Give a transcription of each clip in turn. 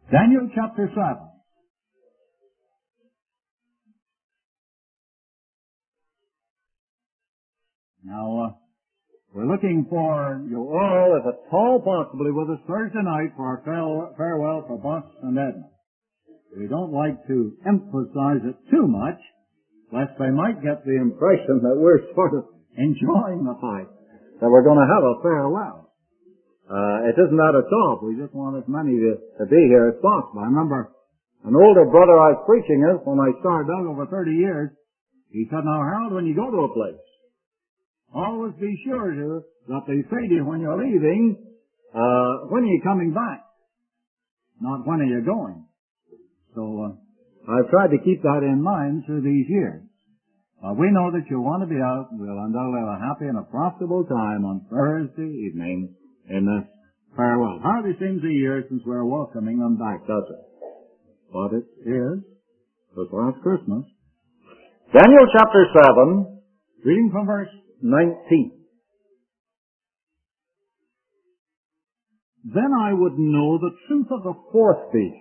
Daniel chapter 7. Now, we're looking for you all, if at all possibly, with us Thursday night for our farewell for Boss and Edna. We don't like to emphasize it too much, lest they might get the impression that we're sort of enjoying the fact that we're going to have a farewell. It isn't that at all. We just want as many to be here as possible. I remember an older brother I was preaching with when I started out over 30 years. He said, "Now, Harold, when you go to a place, always be sure that they say to you when you're leaving, when are you coming back? Not when are you going?" So I've tried to keep that in mind through these years. We know that you want to be out, and we'll undoubtedly have a happy and a profitable time on Thursday evening in this farewell. Hardly seems a year since we're welcoming them back, does it? But it is. It was last Christmas. Daniel chapter 7, reading from verse 19. "Then I would know the truth of the fourth beast,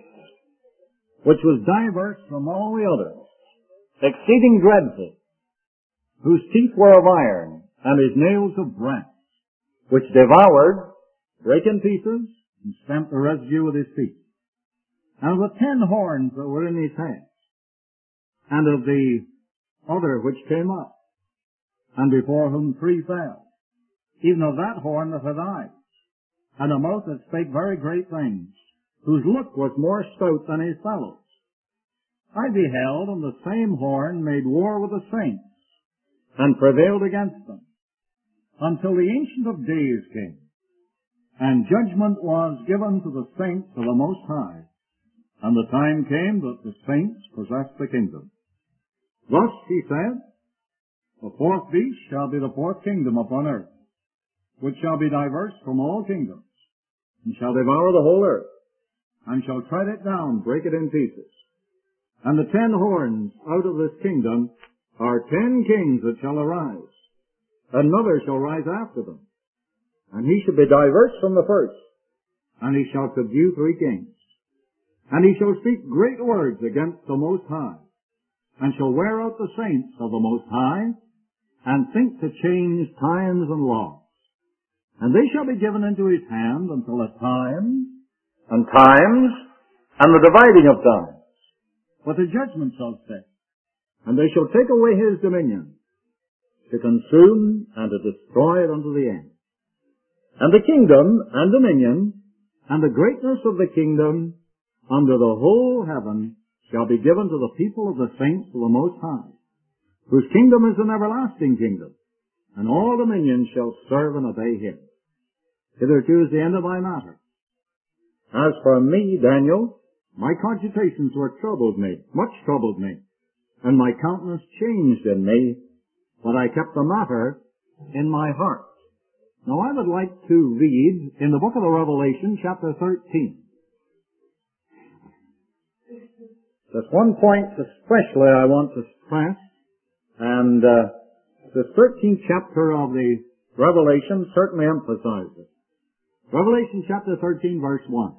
which was diverse from all the others, exceeding dreadful, whose teeth were of iron, and his nails of brass, which devoured, brake in pieces, and stamped the residue with his feet. And of the 10 horns that were in his head, and of the other which came up, and before whom 3 fell, even of that horn that had eyes, and a mouth that spake very great things, whose look was more stout than his fellows. I beheld, and the same horn made war with the saints, and prevailed against them, until the Ancient of Days came, and judgment was given to the saints of the Most High, and the time came that the saints possessed the kingdom. Thus, he said, the fourth beast shall be the fourth kingdom upon earth, which shall be diverse from all kingdoms, and shall devour the whole earth, and shall tread it down, break it in pieces. And the 10 horns out of this kingdom are 10 kings that shall arise. Another shall rise after them, and he shall be diverse from the first, and he shall subdue 3 kings. And he shall speak great words against the Most High, and shall wear out the saints of the Most High, and think to change times and laws. And they shall be given into his hand until a time, and times, and the dividing of times. But the judgment shall set, and they shall take away his dominion, to consume and to destroy it unto the end. And the kingdom and dominion, and the greatness of the kingdom under the whole heaven shall be given to the people of the saints of the Most High, whose kingdom is an everlasting kingdom, and all dominions shall serve and obey him. Hitherto is the end of my matter. As for me, Daniel, my cogitations much troubled me, and my countenance changed in me, but I kept the matter in my heart." Now I would like to read in the book of the Revelation, chapter 13. There's one point especially I want to stress, and the 13th chapter of the Revelation certainly emphasizes it. Revelation chapter 13, verse 1.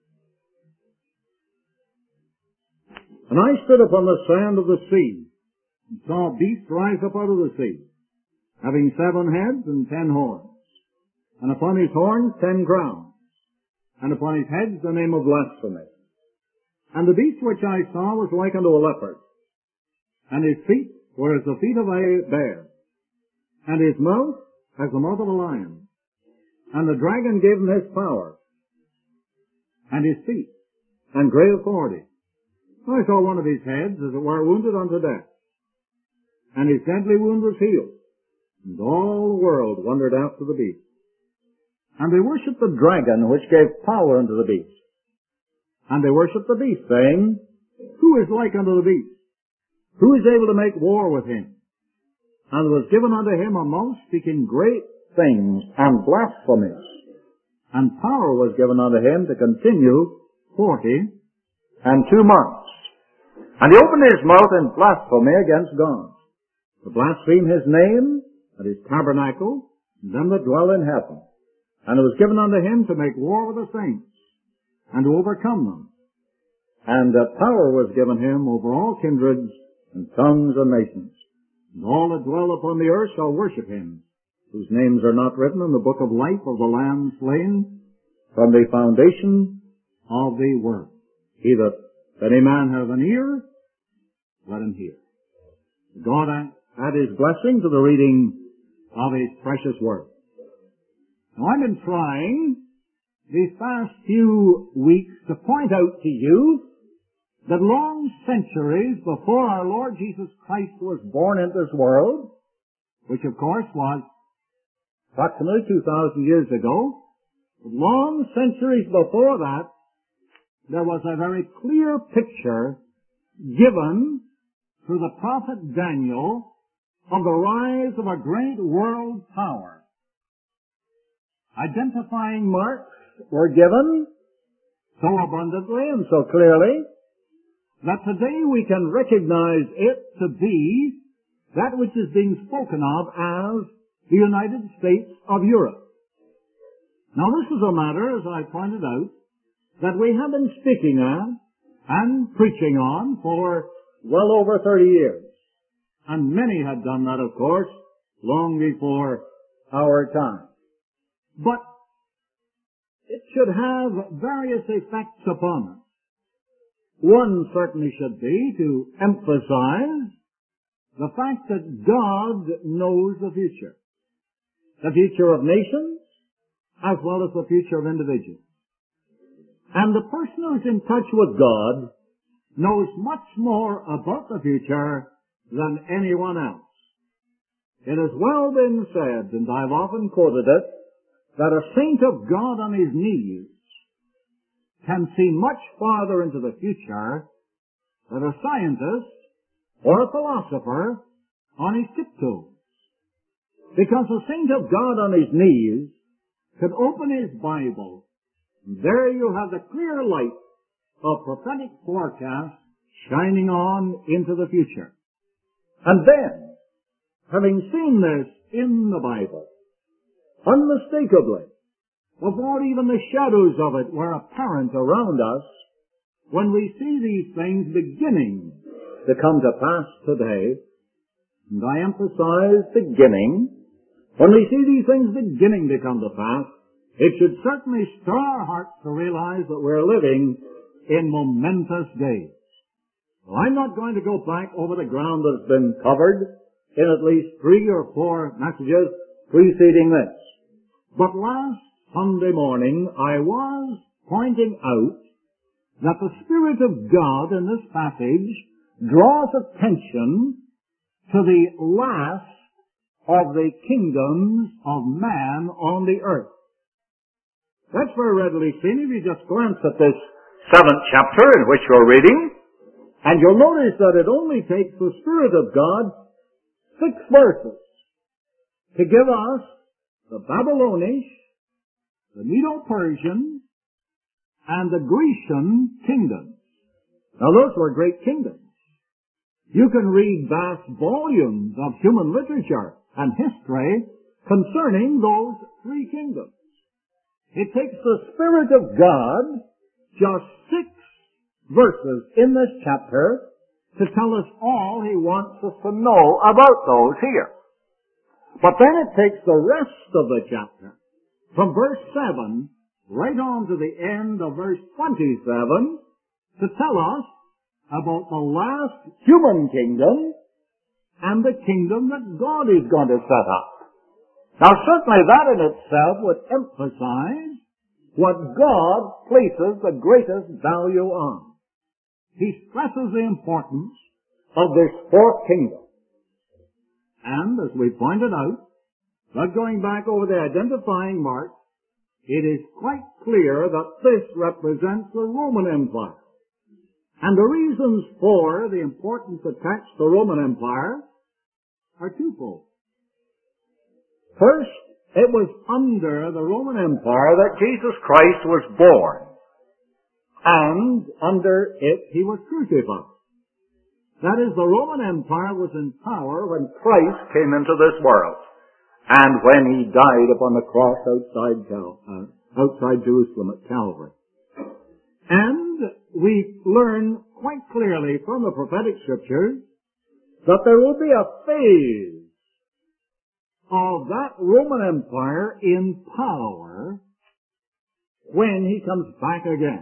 "And I stood upon the sand of the sea, and saw a beast rise up out of the sea, having 7 heads and 10 horns, and upon his horns 10 crowns, and upon his heads the name of blasphemy. And the beast which I saw was like unto a leopard, and his feet were as the feet of a bear, and his mouth as the mouth of a lion. And the dragon gave him his power, and his feet, and great authority. I saw one of his heads, as it were, wounded unto death, and his deadly wound was healed, and all the world wondered after the beast. And they worshipped the dragon, which gave power unto the beast. And they worshipped the beast, saying, Who is like unto the beast? Who is able to make war with him? And was given unto him a mouth speaking great things and blasphemies. And power was given unto him to continue 42 months. And he opened his mouth in blasphemy against God, to blaspheme his name and his tabernacle, and them that dwell in heaven. And it was given unto him to make war with the saints, and to overcome them. and power was given him over all kindreds and tongues and nations. And all that dwell upon the earth shall worship him, whose names are not written in the book of life of the Lamb slain from the foundation of the world. He that any man have an ear, let him hear. God add his blessing to the reading of his precious word. Now I've been trying these past few weeks to point out to you that long centuries before our Lord Jesus Christ was born into this world, which of course was approximately 2,000 years ago, long centuries before that, there was a very clear picture given through the prophet Daniel of the rise of a great world power. Identifying marks were given so abundantly and so clearly that today we can recognize it to be that which is being spoken of as the United States of Europe. Now this is a matter, as I pointed out, that we have been speaking on and preaching on for well over 30 years. And many had done that, of course, long before our time. But it should have various effects upon us. One certainly should be to emphasize the fact that God knows the future of nations as well as the future of individuals. And the person who is in touch with God knows much more about the future than anyone else. It has well been said, and I've often quoted it, that a saint of God on his knees can see much farther into the future than a scientist or a philosopher on his tiptoes. Because a saint of God on his knees could open his Bible, and there you have the clear light of prophetic forecast shining on into the future. And then, having seen this in the Bible, unmistakably, before even the shadows of it were apparent around us, when we see these things beginning to come to pass today, and I emphasize beginning, when we see these things beginning to come to pass, it should certainly stir our hearts to realize that we're living in momentous days. Well, I'm not going to go back over the ground that's been covered in at least 3 or 4 messages preceding this. But last Sunday morning I was pointing out that the Spirit of God in this passage draws attention to the last of the kingdoms of man on the earth. That's very readily seen if you just glance at this 7th chapter in which we're reading, and you'll notice that it only takes the Spirit of God 6 verses to give us the Babylonish, the Medo-Persian, and the Grecian kingdoms. Now those were great kingdoms. You can read vast volumes of human literature and history concerning those 3 kingdoms. It takes the Spirit of God just 6 verses in this chapter to tell us all He wants us to know about those here. But then it takes the rest of the chapter, from verse 7 right on to the end of verse 27, to tell us about the last human kingdom and the kingdom that God is going to set up. Now certainly that in itself would emphasize what God places the greatest value on. He stresses the importance of this 4th kingdom. And as we pointed out, not going back over the identifying marks, it is quite clear that this represents the Roman Empire. And the reasons for the importance attached to the Roman Empire are twofold. First, it was under the Roman Empire that Jesus Christ was born, and under it He was crucified. That is, the Roman Empire was in power when Christ came into this world, and when He died upon the cross outside Jerusalem at Calvary. And we learn quite clearly from the prophetic scriptures that there will be a phase of that Roman Empire in power when he comes back again.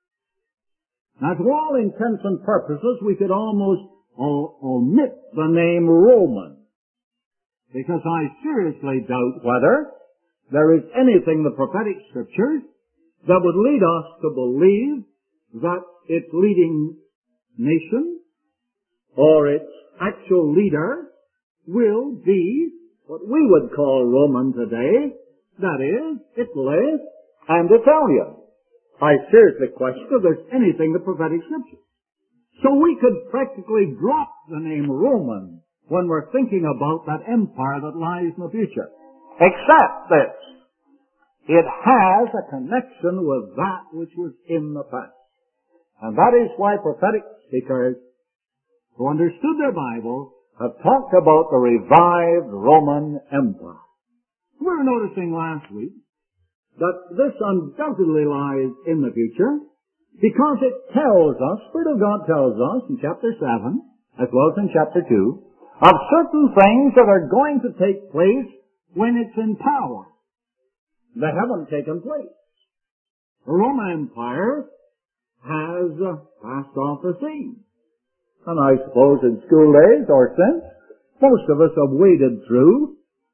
Now, to all intents and purposes, we could almost omit the name Roman, because I seriously doubt whether there is anything in the prophetic scriptures that would lead us to believe that its leading nation or its actual leader will be what we would call Roman today, that is, Italy and Italia. I seriously question if there's anything in the prophetic scriptures. So we could practically drop the name Roman when we're thinking about that empire that lies in the future. Except this: it has a connection with that which was in the past. And that is why prophetic speakers who understood their Bible have talked about the revived Roman Empire. We were noticing last week that this undoubtedly lies in the future because it tells us, Spirit of God tells us in chapter 7, as well as in chapter 2, of certain things that are going to take place when it's in power. They haven't taken place. The Roman Empire has passed off the scene. And I suppose in school days or since, most of us have waded through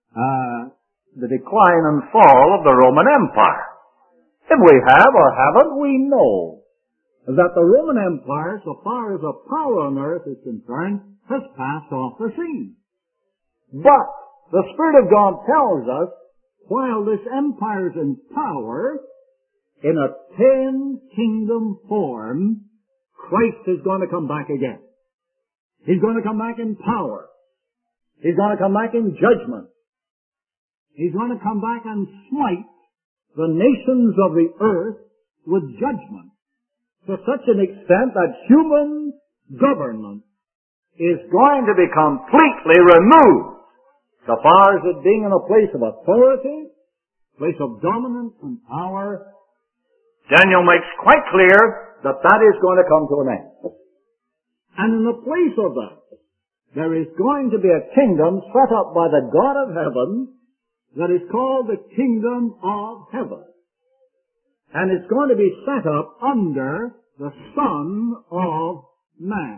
the decline and fall of the Roman Empire. If we have or haven't, we know that the Roman Empire, so far as the power on earth is concerned, has passed off the scene. But the Spirit of God tells us, while this empire is in power, in a 10-kingdom form, Christ is going to come back again. He's going to come back in power. He's going to come back in judgment. He's going to come back and smite the nations of the earth with judgment to such an extent that human government is going to be completely removed, so far as it being in a place of authority, place of dominance and power. Daniel makes quite clear that that is going to come to an end. And in the place of that, there is going to be a kingdom set up by the God of heaven that is called the kingdom of heaven. And it's going to be set up under the Son of Man.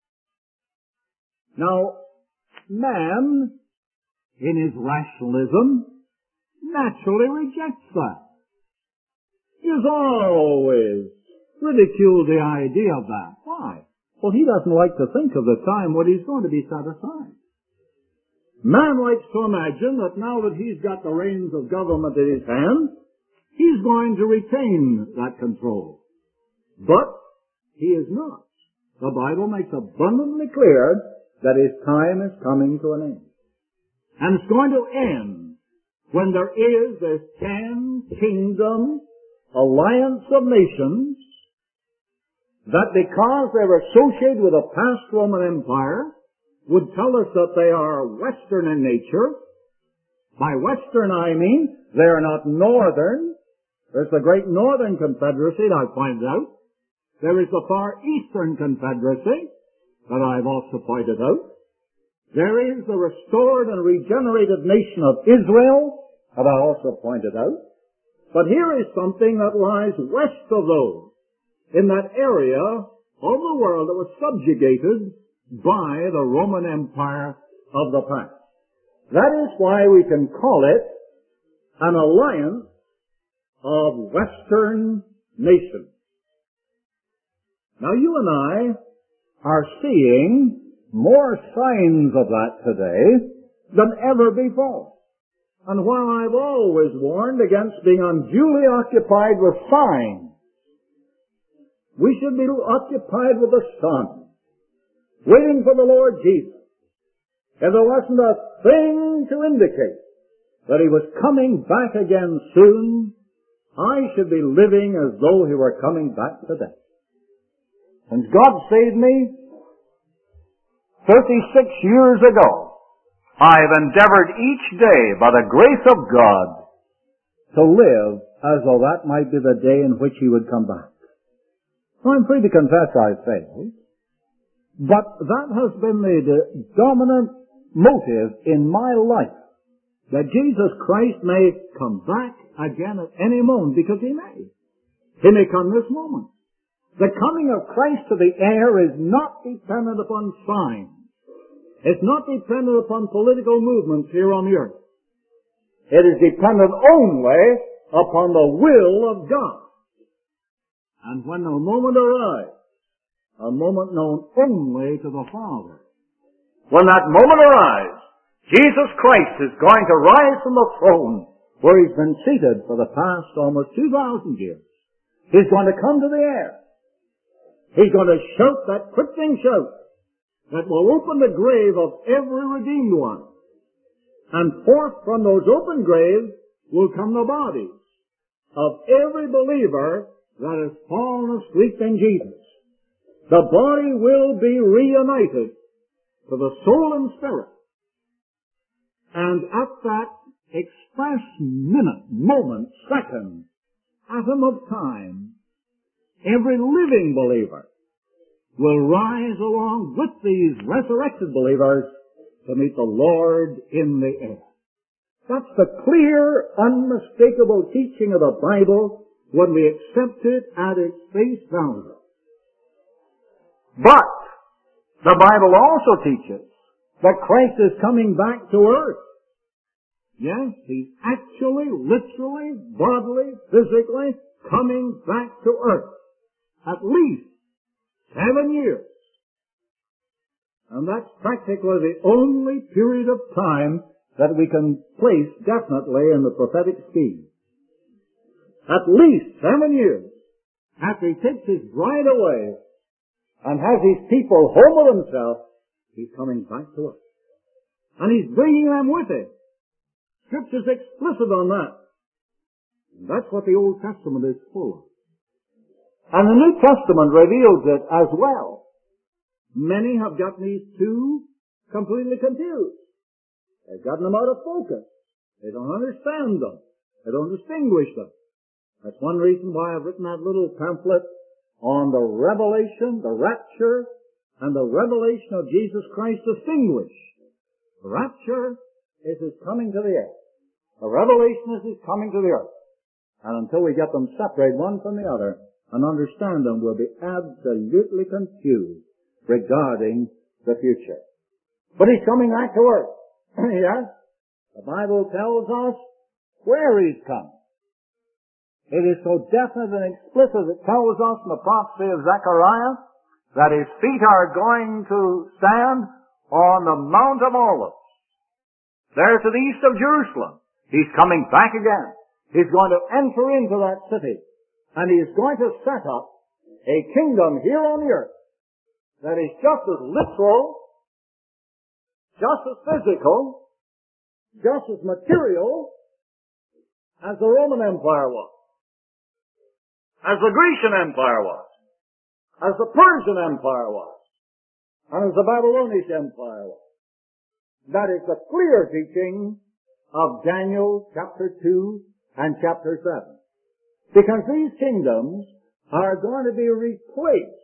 Now, man, in his rationalism, naturally rejects that. He has always ridiculed the idea of that. Why? Well, he doesn't like to think of the time when he's going to be set aside. Man likes to imagine that now that he's got the reins of government in his hand, he's going to retain that control. But he is not. The Bible makes abundantly clear that his time is coming to an end. And it's going to end when there is this 10-kingdom alliance of nations that, because they were associated with a past Roman Empire, would tell us that they are Western in nature. By Western I mean they are not Northern. There's the Great Northern Confederacy that I pointed out. There is the Far Eastern Confederacy that I've also pointed out. There is the restored and regenerated nation of Israel that I also pointed out. But here is something that lies west of those, in that area of the world that was subjugated by the Roman Empire of the past. That is why we can call it an alliance of Western nations. Now you and I are seeing more signs of that today than ever before. And while I've always warned against being unduly occupied with signs, we should be occupied with the Son, waiting for the Lord Jesus. If there wasn't a thing to indicate that He was coming back again soon, I should be living as though He were coming back today. Since God saved me 36 years ago, I've endeavored each day by the grace of God to live as though that might be the day in which He would come back. I'm free to confess I failed, but that has been the dominant motive in my life, that Jesus Christ may come back again at any moment, because He may. He may come this moment. The coming of Christ to the air is not dependent upon signs. It's not dependent upon political movements here on the earth. It is dependent only upon the will of God. And when the moment arrives, a moment known only to the Father, when that moment arrives, Jesus Christ is going to rise from the throne where He's been seated for the past almost 2,000 years. He's going to come to the air. He's going to shout that quickening shout that will open the grave of every redeemed one. And forth from those open graves will come the bodies of every believer that has fallen asleep in Jesus. The body will be reunited to the soul and spirit. And at that express minute, moment, second, atom of time, every living believer will rise along with these resurrected believers to meet the Lord in the air. That's the clear, unmistakable teaching of the Bible when we accept it at its face value. But the Bible also teaches that Christ is coming back to earth. Yes, He's actually, literally, bodily, physically coming back to earth. At least 7 years. And that's practically the only period of time that we can place definitely in the prophetic scheme. At least 7 years after He takes His bride away and has His people home with Himself, He's coming back to us. And He's bringing them with Him. Scripture's explicit on that. And that's what the Old Testament is full of. And the New Testament reveals it as well. Many have gotten these two completely confused. They've gotten them out of focus. They don't understand them. They don't distinguish them. That's one reason why I've written that little pamphlet on the revelation, the rapture, and the revelation of Jesus Christ distinguished. The rapture is His coming to the earth. The revelation is His coming to the earth. And until we get them separated one from the other and understand them, we'll be absolutely confused regarding the future. But He's coming back to earth. Yes? The Bible tells us where He's come. It is so definite and explicit, it tells us in the prophecy of Zechariah that His feet are going to stand on the Mount of Olives, there to the east of Jerusalem. He's coming back again. He's going to enter into that city, and He's going to set up a kingdom here on the earth that is just as literal, just as physical, just as material as the Roman Empire was, as the Grecian Empire was, as the Persian Empire was, and as the Babylonian Empire was. That is the clear teaching of Daniel chapter 2 and chapter 7. Because these kingdoms are going to be replaced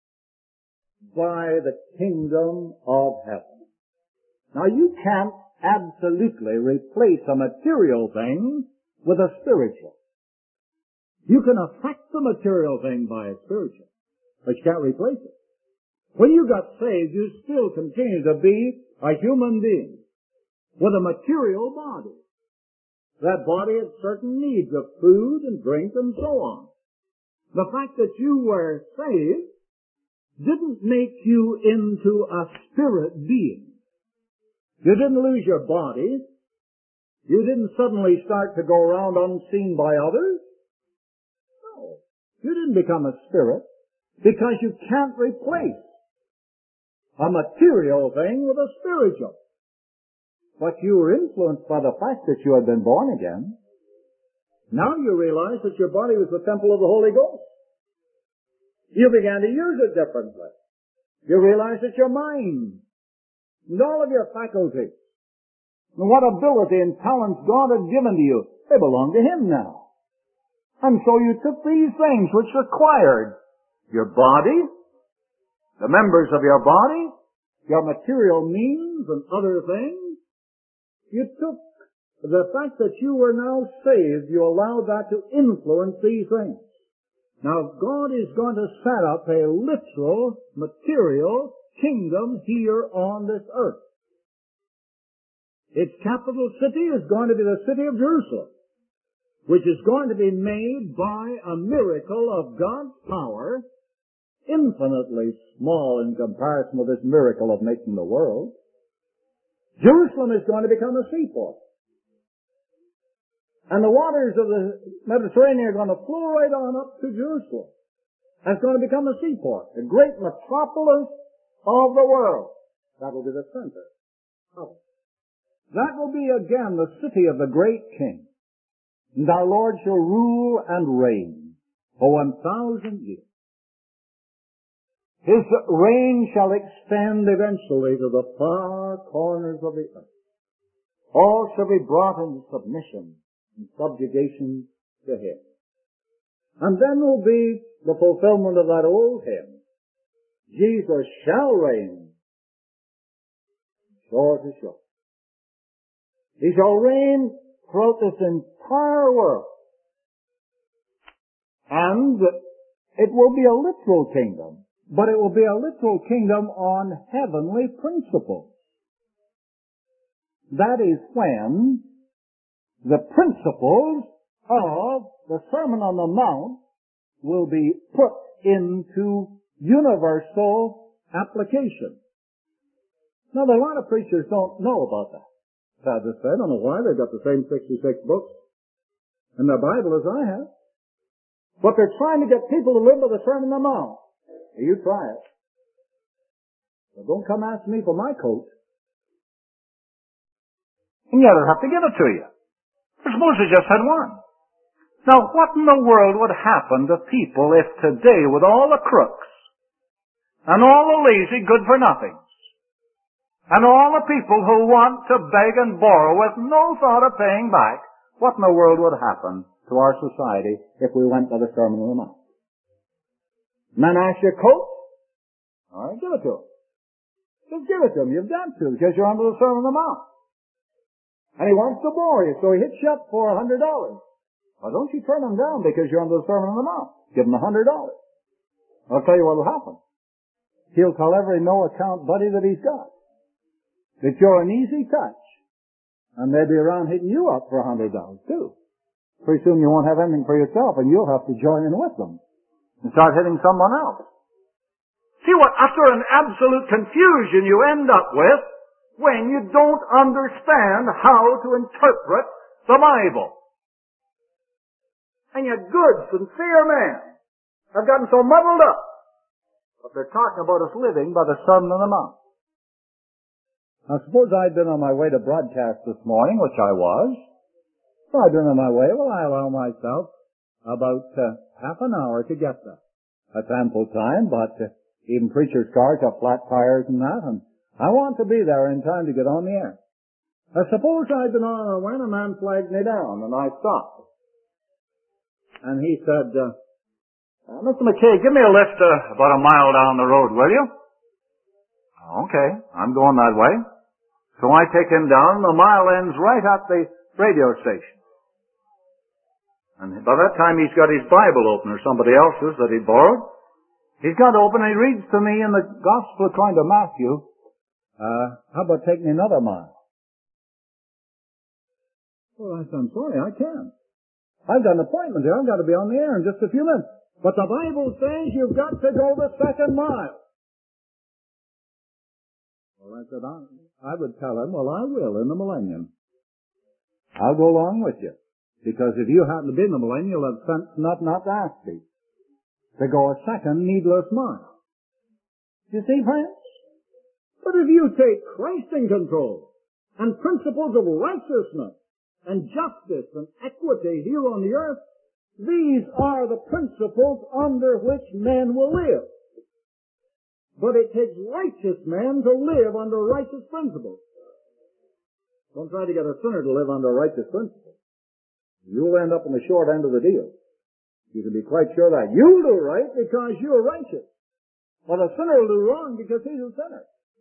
by the kingdom of heaven. Now you can't absolutely replace a material thing with a spiritual. You can affect the material thing by a spiritual, but you can't replace it. When you got saved, you still continue to be a human being with a material body. That body had certain needs of food and drink and so on. The fact that you were saved didn't make you into a spirit being. You didn't lose your body. You didn't suddenly start to go around unseen by others. No. You didn't become a spirit because you can't replace a material thing with a spiritual. But you were influenced by the fact that you had been born again. Now you realize that your body was the temple of the Holy Ghost. You began to use it differently. You realize that your mind and all of your faculties and what ability and talents God had given to you, they belong to Him now. And so you took these things which required your body, the members of your body, your material means and other things. You took the fact that you were now saved, you allowed that to influence these things. Now God is going to set up a literal, material kingdom here on this earth. Its capital city is going to be the city of Jerusalem, which is going to be made by a miracle of God's power, infinitely small in comparison with this miracle of making the world. Jerusalem is going to become a seaport. And the waters of the Mediterranean are going to flow right on up to Jerusalem. And it's going to become a seaport, a great metropolis of the world. That will be the center of it. That will be again the city of the great King. And our Lord shall rule and reign for 1,000 years. His reign shall extend eventually to the far corners of the earth. All shall be brought into submission and subjugation to Him. And then will be the fulfillment of that old hymn. Jesus shall reign shore to shore. He shall reign throughout this entire world. And it will be a literal kingdom, but it will be a literal kingdom on heavenly principles. That is when the principles of the Sermon on the Mount will be put into universal application. Now, a lot of preachers don't know about that. Sad to say, I don't know why. They've got the same 66 books in their Bible as I have. But they're trying to get people to live by the Sermon on the Mount. You try it. But don't come ask me for my coat. And yet I'll have to give it to you. Suppose you just had one. Now, what in the world would happen to people if today, with all the crooks, and all the lazy good-for-nothings, and all the people who want to beg and borrow with no thought of paying back, what in the world would happen to our society if we went by the Sermon on the Mount? Man asks you a coat? All right, give it to him. Just give it to him. You've got to, because you're under the Sermon on the Mount. And he wants to borrow you, so he hits you up for $100. Well, don't you turn him down because you're under the Sermon on the Mount. Give him $100. I'll tell you what will happen. He'll tell every no-account buddy that he's got that you're an easy touch. And they'll be around hitting you up for $100 too. Pretty soon you won't have anything for yourself and you'll have to join in with them and start hitting someone else. See what utter and absolute confusion you end up with when you don't understand how to interpret the Bible. And your good, sincere men have gotten so muddled up. But they're talking about us living by the Sermon on the Mount. Now suppose I'd been on my way to broadcast this morning, which I was. So I'd been on my way. Well, I allow myself about half an hour to get there. That's ample time, but even preachers' cars have flat tires and that, and I want to be there in time to get on the air. Now suppose I'd been on when a man flagged me down, and I stopped. And he said, Mr. McKay, give me a lift about a mile down the road, will you? Okay, I'm going that way. So I take him down, the mile ends right at the radio station. And by that time he's got his Bible open, or somebody else's that he borrowed. He's got open and he reads to me in the Gospel according to Matthew, how about taking another mile? Well, I said, I'm sorry, I can't. I've got an appointment here. I've got to be on the air in just a few minutes. But the Bible says you've got to go the second mile. Well, I said, I would tell him, well, I will in the millennium. I'll go along with you. Because if you happen to be in the millennium, you'll have sense enough not to ask me to go a second needless mile. You see, friends? But if you take Christ in control and principles of righteousness and justice and equity here on the earth, these are the principles under which men will live. But it takes righteous men to live under righteous principles. Don't try to get a sinner to live under righteous principles. You'll end up in the short end of the deal. You can be quite sure that. You'll do right because you're righteous. But a sinner will do wrong because he's a sinner.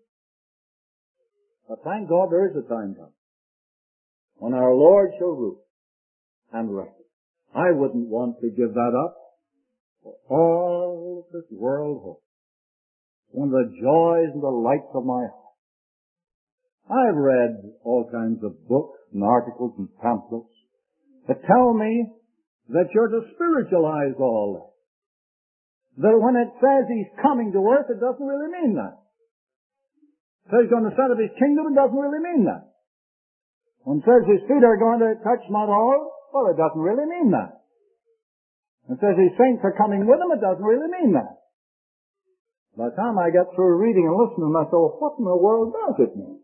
But thank God there is a time coming when our Lord shall rule and reign. I wouldn't want to give that up for all this world hope. One of the joys and delights of my heart. I've read all kinds of books and articles and pamphlets that tell me that you're to spiritualize all that. That when it says he's coming to earth, it doesn't really mean that. It says he's going to set up his kingdom, it doesn't really mean that. When it says his feet are going to touch Mount Olive, well, it doesn't really mean that. It says his saints are coming with him, it doesn't really mean that. By the time I get through reading and listening, I thought, what in the world does it mean?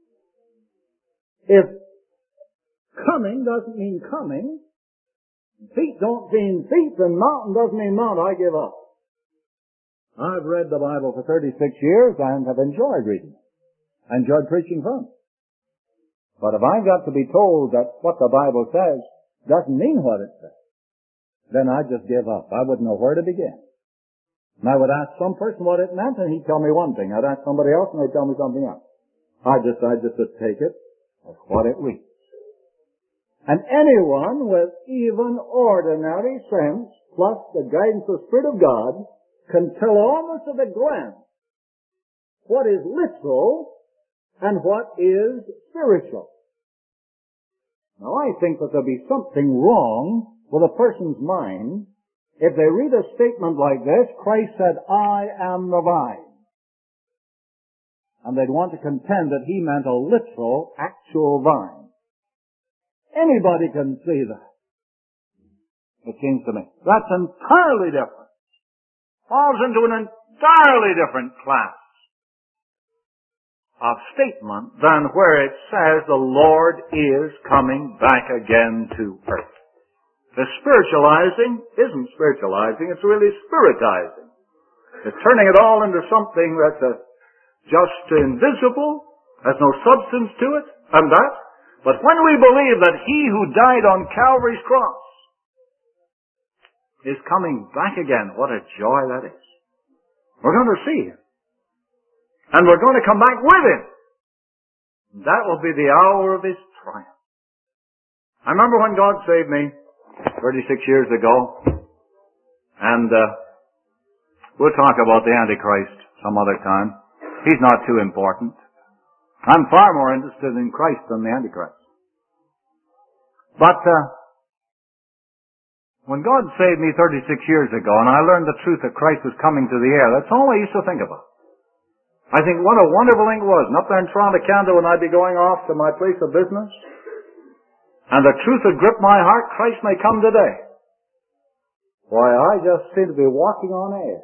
If coming doesn't mean coming, feet don't mean feet, and mountain doesn't mean mount, I give up. I've read the Bible for 36 years and have enjoyed reading it. I enjoyed preaching from it. But if I've got to be told that what the Bible says doesn't mean what it says, then I just give up. I wouldn't know where to begin. And I would ask some person what it meant, and he'd tell me one thing. I'd ask somebody else, and they'd tell me something else. I decided to take it as what it reads. And anyone with even ordinary sense, plus the guidance of the Spirit of God, can tell almost at a glance what is literal and what is spiritual. Now I think that there'll be something wrong with a person's mind if they read a statement like this, Christ said, I am the vine. And they'd want to contend that he meant a literal, actual vine. Anybody can see that. It seems to me. That's entirely different. Falls into an entirely different class of statement than where it says the Lord is coming back again to earth. The spiritualizing isn't spiritualizing, it's really spiritizing. It's turning it all into something that's just invisible, has no substance to it, and that. But when we believe that he who died on Calvary's cross is coming back again, what a joy that is. We're going to see him. And we're going to come back with him. That will be the hour of his triumph. I remember when God saved me 36 years ago, and we'll talk about the Antichrist some other time. He's not too important. I'm far more interested in Christ than the Antichrist. But when God saved me 36 years ago, and I learned the truth that Christ was coming to the air, that's all I used to think about. I think what a wonderful thing it was. And up there in Toronto, Canada, when I'd be going off to my place of business, and the truth had gripped my heart, Christ may come today. Why, I just seem to be walking on air.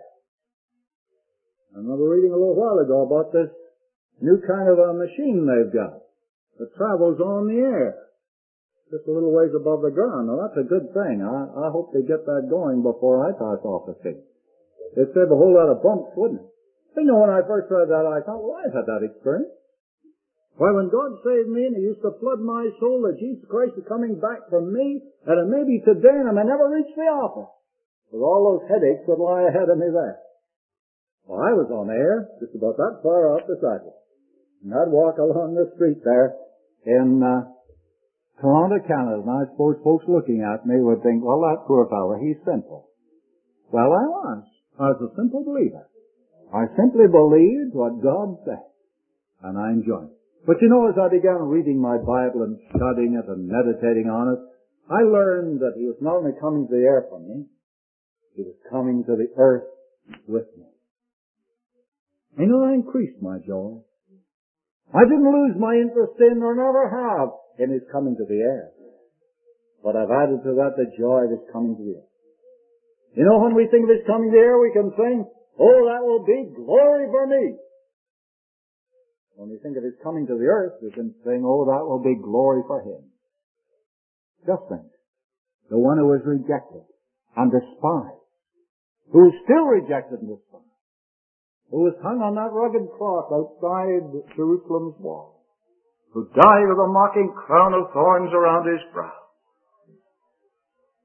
I remember reading a little while ago about this new kind of a machine they've got that travels on the air, just a little ways above the ground. Now, that's a good thing. I hope they get that going before I pass off the scene. It'd save a whole lot of bumps, wouldn't it? You know, when I first read that, I thought, well, I've had that experience. Why, when God saved me and He used to flood my soul that Jesus Christ is coming back for me, and it may be today and I may never reach the office, with all those headaches that lie ahead of me there. Well, I was on air, just about that far off the sidewalk. And I'd walk along the street there in Toronto, Canada, and I suppose folks looking at me would think, well, that poor fellow, he's simple. Well, I was. I was a simple believer. I simply believed what God said, and I enjoyed it. But you know, as I began reading my Bible and studying it and meditating on it, I learned that He was not only coming to the air for me, He was coming to the earth with me. You know, I increased my joy. I didn't lose my interest in, or never have, in His coming to the air. But I've added to that the joy of His coming to the air. You know, when we think of His coming to the air, we can sing, oh, that will be glory for me. When we think of His coming to the earth, we can sing, oh, that will be glory for Him. Just think. The one who was rejected and despised, who is still rejected and despised, who was hung on that rugged cross outside Jerusalem's wall, who died with a mocking crown of thorns around His brow, who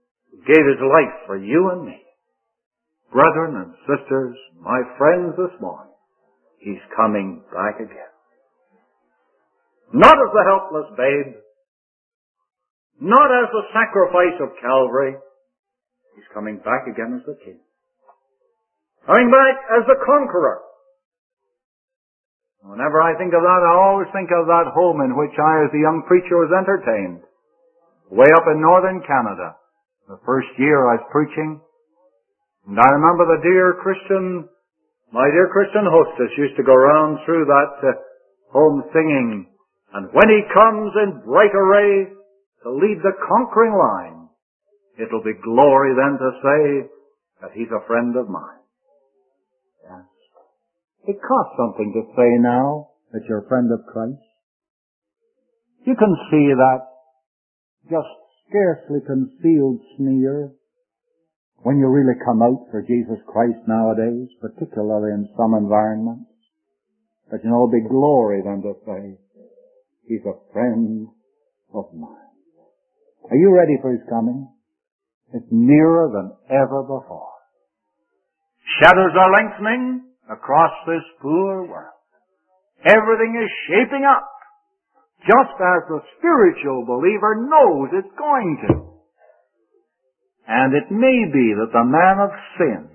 gave His life for you and me. Brethren and sisters, my friends this morning, He's coming back again. Not as the helpless babe, not as the sacrifice of Calvary. He's coming back again as the King. Coming back as the conqueror. Whenever I think of that, I always think of that home in which I, as a young preacher, was entertained. Way up in northern Canada. The first year I was preaching. And I remember my dear Christian hostess used to go round through that home singing, and when He comes in bright array to lead the conquering line, it'll be glory then to say that He's a friend of mine. Yes. It costs something to say now that you're a friend of Christ. You can see that just scarcely concealed sneer when you really come out for Jesus Christ nowadays, particularly in some environments. But you know, it'll be glory then to say, He's a friend of mine. Are you ready for His coming? It's nearer than ever before. Shadows are lengthening across this poor world. Everything is shaping up, just as the spiritual believer knows it's going to. And it may be that the man of sin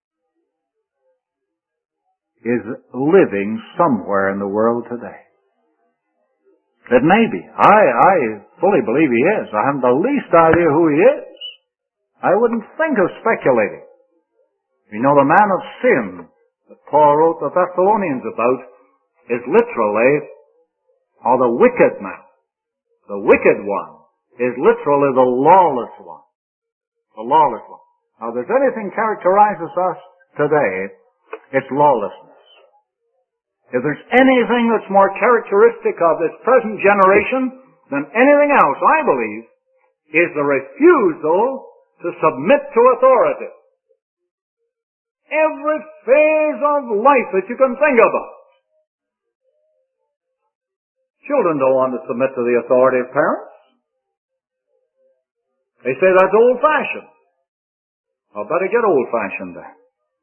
is living somewhere in the world today. It may be. I fully believe he is. I haven't the least idea who he is. I wouldn't think of speculating. You know, the man of sin that Paul wrote the Thessalonians about is literally, or the wicked man. The wicked one is literally the lawless one. The lawless one. Now, if there's anything characterizes us today, it's lawlessness. If there's anything that's more characteristic of this present generation than anything else, I believe, is the refusal to submit to authority. Every phase of life that you can think about. Children don't want to submit to the authority of parents. They say that's old-fashioned. I'll better get old-fashioned then.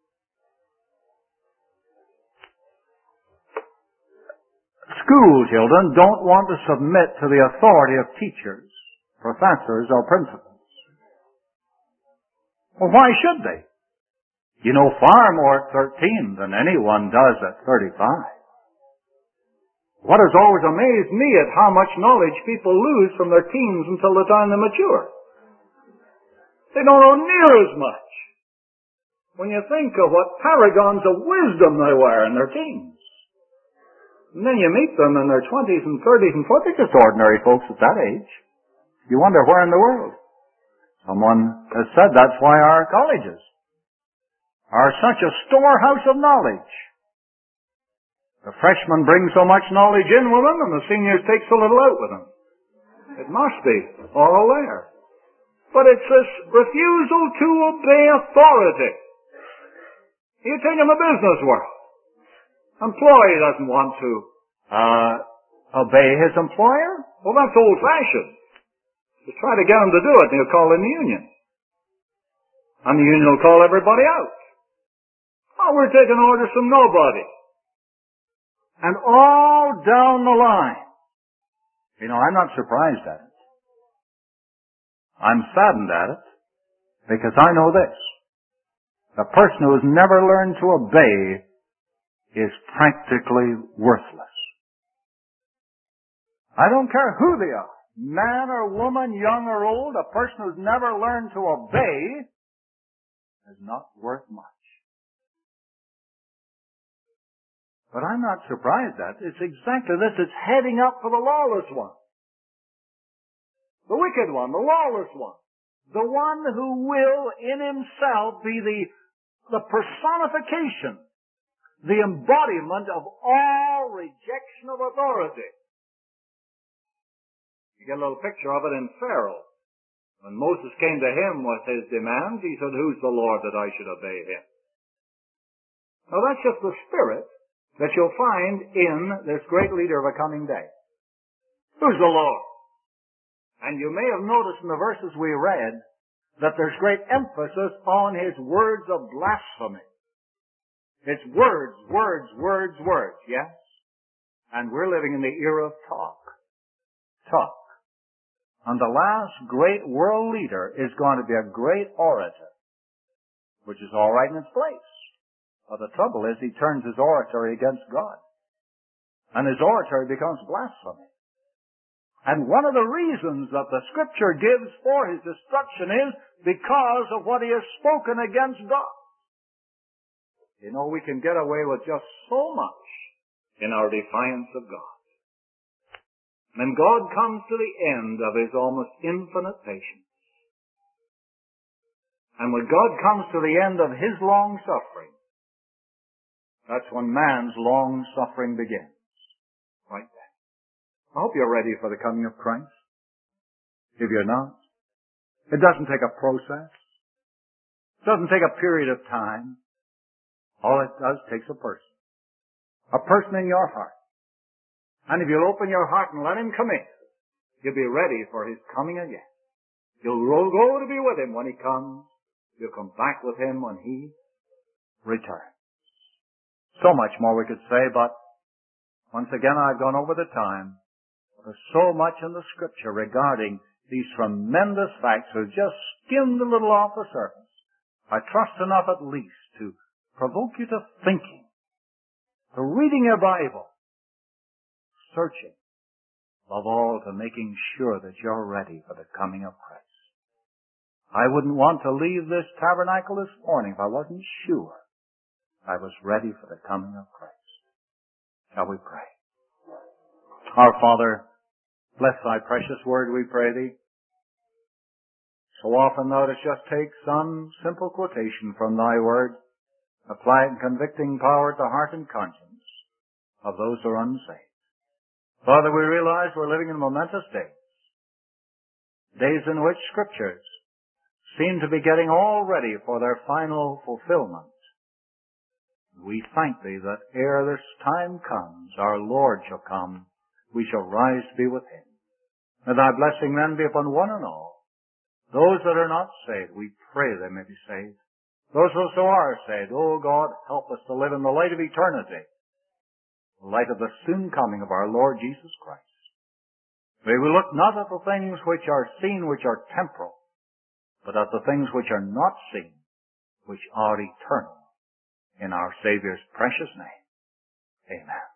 School children don't want to submit to the authority of teachers, professors, or principals. Well, why should they? You know far more at 13 than anyone does at 35. What has always amazed me is how much knowledge people lose from their teens until the time they mature. They don't know near as much. When you think of what paragons of wisdom they were in their teens. And then you meet them in their 20s and 30s and 40s, just ordinary folks at that age. You wonder where in the world. Someone has said that's why our colleges are such a storehouse of knowledge. The freshmen bring so much knowledge in with them, and the seniors take so little out with them. It must be all there. But it's this refusal to obey authority. You take in the business world. Employee doesn't want to obey his employer. Well, that's old-fashioned. Just try to get him to do it, and he'll call in the union. And the union will call everybody out. Oh, we're taking orders from nobody. And all down the line. You know, I'm not surprised at it. I'm saddened at it, because I know this. The person who has never learned to obey is practically worthless. I don't care who they are, man or woman, young or old, a person who's never learned to obey is not worth much. But I'm not surprised at it. It's exactly this. It's heading up for the lawless one. The wicked one, the lawless one. The one who will in himself be the personification, the embodiment of all rejection of authority. You get a little picture of it in Pharaoh. When Moses came to him with his demands, he said, "Who's the Lord that I should obey him?" Now that's just the spirit that you'll find in this great leader of a coming day. Who's the Lord? And you may have noticed in the verses we read that there's great emphasis on his words of blasphemy. It's words, words, words, words, yes? And we're living in the era of talk. Talk. And the last great world leader is going to be a great orator, which is all right in its place. But the trouble is he turns his oratory against God. And his oratory becomes blasphemy. And one of the reasons that the Scripture gives for his destruction is because of what he has spoken against God. You know, we can get away with just so much in our defiance of God. And God comes to the end of his almost infinite patience. And when God comes to the end of his long suffering, that's when man's long suffering begins. Right then. I hope you're ready for the coming of Christ. If you're not, it doesn't take a process. It doesn't take a period of time. All it does takes a person. A person in your heart. And if you'll open your heart and let him come in, you'll be ready for his coming again. You'll go to be with him when he comes. You'll come back with him when he returns. So much more we could say, but once again I've gone over the time. There's so much in the Scripture regarding these tremendous facts that just skimmed a little off the surface. I trust enough at least to provoke you to thinking, to reading your Bible, searching, above all to making sure that you're ready for the coming of Christ. I wouldn't want to leave this tabernacle this morning if I wasn't sure I was ready for the coming of Christ. Shall we pray? Our Father, bless thy precious word, we pray thee. So often thou dost just take some simple quotation from thy word, apply it in convicting power to heart and conscience of those who are unsaved. Father, we realize we're living in momentous days. Days in which Scriptures seem to be getting all ready for their final fulfillment. We thank thee that ere this time comes, our Lord shall come, we shall rise to be with him. May thy blessing then be upon one and all. Those that are not saved, we pray they may be saved. Those of us who are saved, O God, help us to live in the light of eternity, the light of the soon coming of our Lord Jesus Christ. May we look not at the things which are seen, which are temporal, but at the things which are not seen, which are eternal. In our Savior's precious name. Amen.